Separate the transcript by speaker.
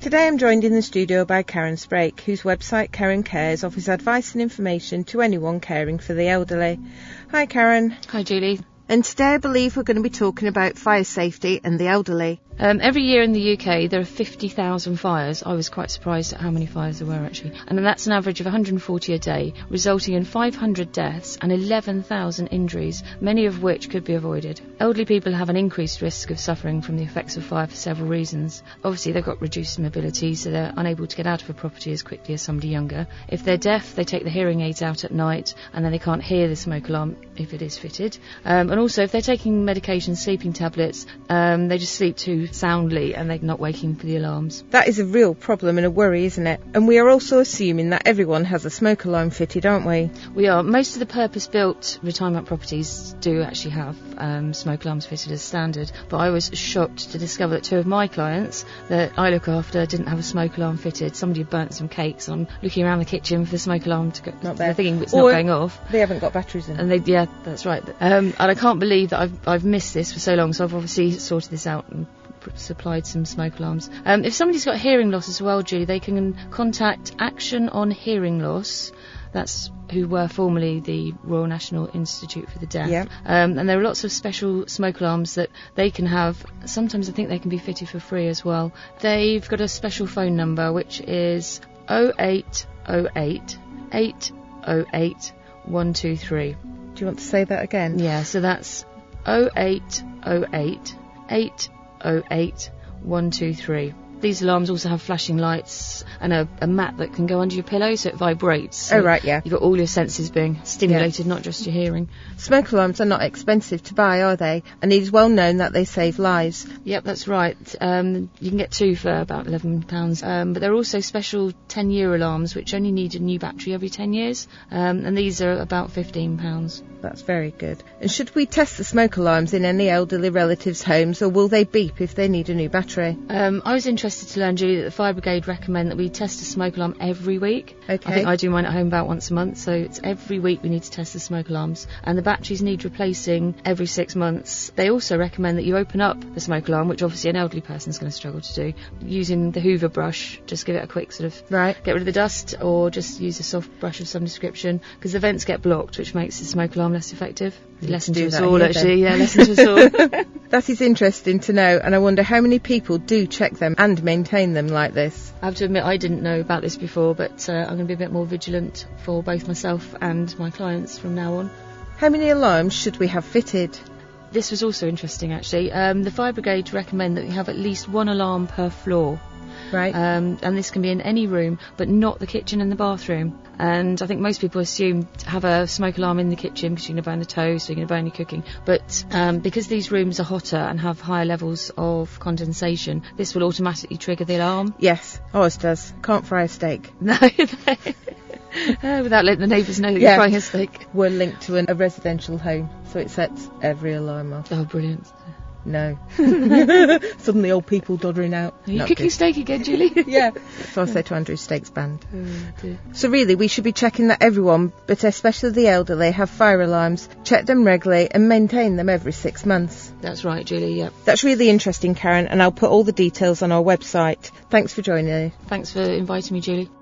Speaker 1: Today I'm joined in the studio by Karen Sprake, whose website Karen Cares offers advice and information to anyone caring for the elderly. Hi Karen.
Speaker 2: Hi Julie.
Speaker 1: And today I believe we're going to be talking about fire safety and the elderly.
Speaker 2: Every year in the UK there are 50,000 fires. I was quite surprised at how many fires there were actually. And that's an average of 140 a day, resulting in 500 deaths and 11,000 injuries, many of which could be avoided. Elderly people have an increased risk of suffering from the effects of fire for several reasons. Obviously they've got reduced mobility, so they're unable to get out of a property as quickly as somebody younger. If they're deaf, they take the hearing aids out at night and then they can't hear the smoke alarm if it is fitted. And also if they're taking medication, sleeping tablets, they just sleep too soundly and they're not waking for the alarms.
Speaker 1: That is a real problem and a worry, isn't it? And we are also assuming that everyone has a smoke alarm fitted, aren't we?
Speaker 2: We are. Most of the purpose-built retirement properties do actually have smoke alarms fitted as standard, but I was shocked to discover that 2 of my clients that I look after didn't have a smoke alarm fitted. Somebody had burnt some cakes and I'm looking around the kitchen for the smoke alarm to go.
Speaker 1: Not there.
Speaker 2: They're thinking it's not going off.
Speaker 1: They haven't got batteries in.
Speaker 2: And yeah, that's right. And I can't believe that I've missed this for so long, so I've obviously sorted this out and supplied some smoke alarms. If somebody's got hearing loss as well, Julie, they can contact Action on Hearing Loss. That's who were formerly the Royal National Institute for the Deaf.
Speaker 1: Yeah.
Speaker 2: And there are lots of special smoke alarms that they can have. Sometimes I think they can be fitted for free as well. They've got a special phone number which is 0808 808 123.
Speaker 1: Do you want to say that again?
Speaker 2: Yeah, so that's 0808 808 123. These alarms also have flashing lights and a mat that can go under your pillow so it vibrates. So
Speaker 1: right, yeah.
Speaker 2: You've got all your senses being stimulated, not just your hearing.
Speaker 1: Smoke alarms are not expensive to buy, are they? And it is well known that they save lives.
Speaker 2: Yep, that's right. You can get 2 for about £11. But there are also special 10-year alarms which only need a new battery every 10 years. And these are about £15.
Speaker 1: That's very good. And should we test the smoke alarms in any elderly relatives' homes, or will they beep if they need a new battery?
Speaker 2: I was interested to learn, Julie, that the Fire Brigade recommend that we test a smoke alarm every week.
Speaker 1: Okay.
Speaker 2: I think I do mine at home about once a month, so it's every week we need to test the smoke alarms. And the batteries need replacing every 6 months. They also recommend that you open up the smoke alarm, which obviously an elderly person is going to struggle to do, using the Hoover brush. Just give it a quick sort of get rid of the dust, or just use a soft brush of some description, because the vents get blocked, which makes the smoke alarm less effective. Lesson to us all, actually. Yeah, lesson to us all.
Speaker 1: That is interesting to know, and I wonder how many people do check them and maintain them like this.
Speaker 2: I have to admit I didn't know about this before, but I'm going to be a bit more vigilant for both myself and my clients from now on.
Speaker 1: How many alarms should we have fitted?
Speaker 2: This was also interesting, actually. The Fire Brigade recommend that you have at least 1 alarm per floor.
Speaker 1: Right.
Speaker 2: And this can be in any room, but not the kitchen and the bathroom. And I think most people assume to have a smoke alarm in the kitchen because you're going to burn the toast, or you're going to burn your cooking. But because these rooms are hotter and have higher levels of condensation, this will automatically trigger the alarm.
Speaker 1: Yes, ours does. Can't fry a steak.
Speaker 2: No, without letting the neighbours know that you're frying a steak.
Speaker 1: We're linked to a residential home, so it sets every alarm off.
Speaker 2: Oh, brilliant.
Speaker 1: No. Suddenly old people doddering out.
Speaker 2: Are you cooking steak again, Julie?
Speaker 1: Yeah. So I say to Andrew, steak's banned.
Speaker 2: Oh, dear.
Speaker 1: So really, we should be checking that everyone, but especially the elderly, have fire alarms, check them regularly and maintain them every 6 months.
Speaker 2: That's right, Julie, yeah.
Speaker 1: That's really interesting, Karen, and I'll put all the details on our website. Thanks for joining me.
Speaker 2: Thanks for inviting me, Julie.